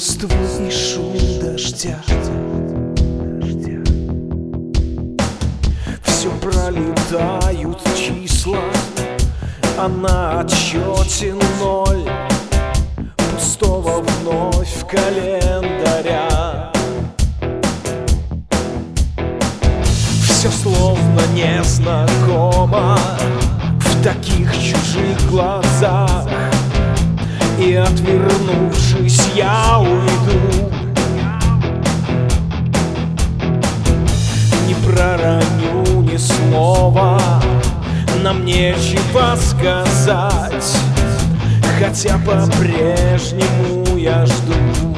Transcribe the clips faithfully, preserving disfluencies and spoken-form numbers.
листвы и шум дождя. Все пролетают числа, а на отсчете ноль пустого вновь календаря. Все словно незнакомо в таких чужих глазах, и, отвернувшись, я уйду. Не пророню ни слова, нам нечего сказать, хотя по-прежнему я жду.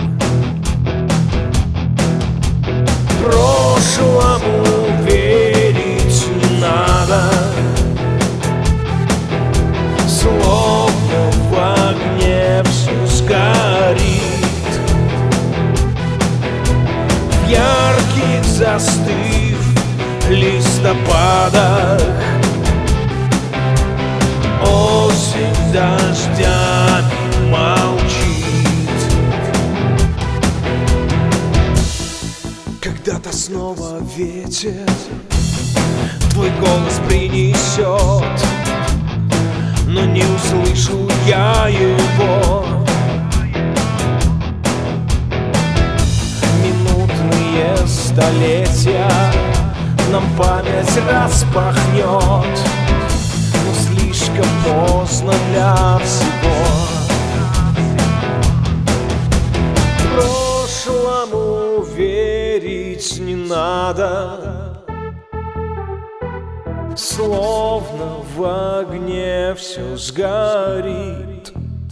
Прошлому верить не надо, словно в огне все сгорит. В ярких застыв листопадах осень дождями молчит. Когда-то снова ветер твой голос принесет, но не услышу я его. Минутные столетия нам память распахнет, но слишком поздно для всего. Прошлому верить не надо, словно в огне все сгорит.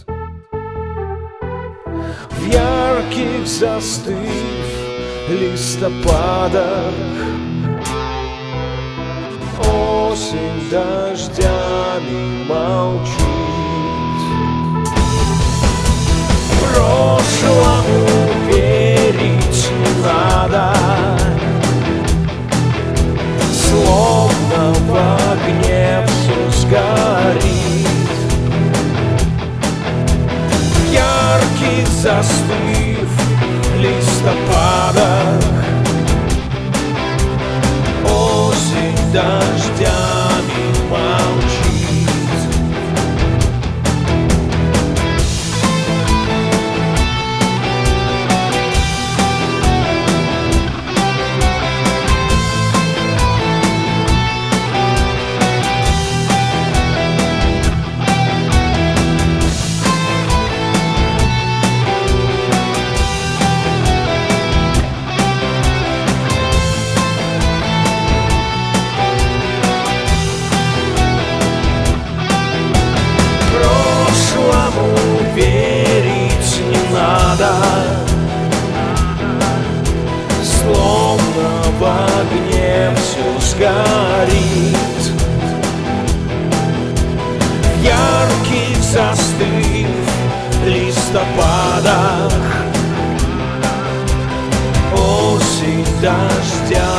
В ярких застыв листопадах осень дождями молчит. Прошлому верить не надо, словно в огне все сгорит. В ярких застыв листопадах осень дождями молчит. Верить не надо, словно в огне все сгорит. В ярких застыв листопадах осень дождя